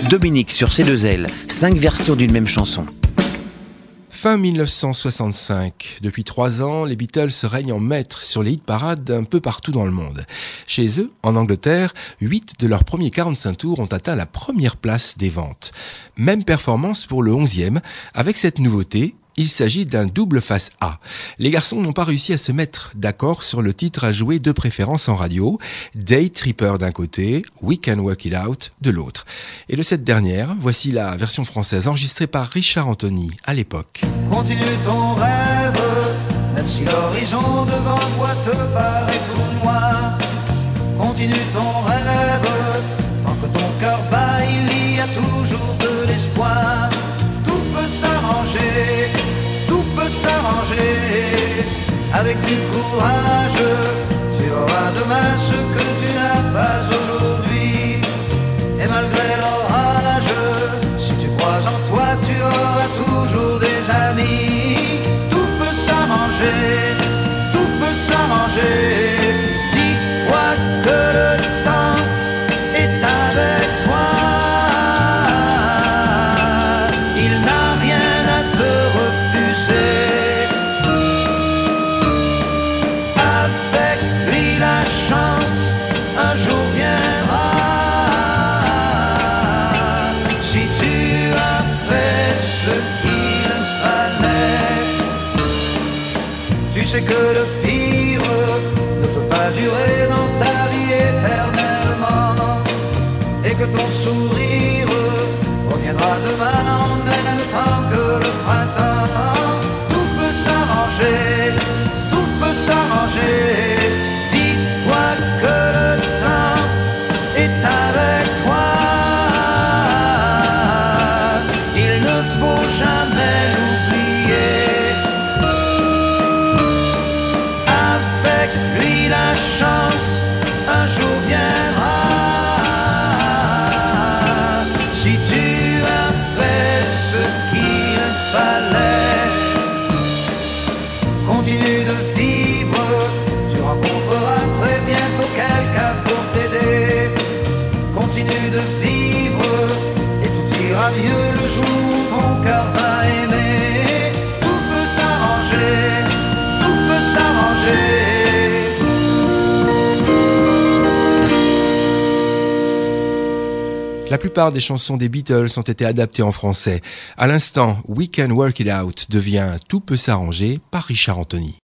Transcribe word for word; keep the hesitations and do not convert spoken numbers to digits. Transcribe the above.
Dominique sur C deux L, cinq versions d'une même chanson. Fin mille neuf cent soixante-cinq. Depuis trois ans, les Beatles règnent en maître sur les hit-parades un peu partout dans le monde. Chez eux, en Angleterre, huit de leurs premiers quarante-cinq tours ont atteint la première place des ventes. Même performance pour le onzième, avec cette nouveauté. Il s'agit d'un double face A. Les garçons n'ont pas réussi à se mettre d'accord sur le titre à jouer de préférence en radio. Day Tripper d'un côté, We Can Work It Out de l'autre. Et de cette dernière, voici la version française enregistrée par Richard Anthony à l'époque. Continue ton rêve, même si l'horizon devant toi te paraît tout noir. Continue ton rêve, tant que ton cœur bat, il y a toujours de l'espoir. Tout peut s'arranger, tout peut s'arranger. Avec du courage, tu auras demain ce que tu n'as pas aujourd'hui. Et malgré l'orage, si tu crois en toi, tu auras toujours des amis. Tout peut s'arranger, tout peut s'arranger. Dis-toi que le temps est avec toi. Il n'a rien à te refuser. Avec lui la chance un jour viendra. Si tu as fait ce qu'il fallait, tu sais que le pire ne peut pas durer dans ta vie éternellement, et que ton sourire reviendra demain en même temps que le printemps. Tout peut s'arranger, tout peut s'arranger. Dis-toi que le temps est avec toi. Il ne faut jamais l'oublier. Avec lui la chance un jour viendra. Si tu as fait ce qu'il fallait, continue de vivre. Tu rencontreras très bientôt quelqu'un pour t'aider. Continue de vivre et tout ira mieux le jour où ton cœur va aimer. Tout peut s'arranger, tout peut s'arranger. La plupart des chansons des Beatles ont été adaptées en français. À l'instant, We Can Work It Out devient Tout peut s'arranger par Richard Anthony.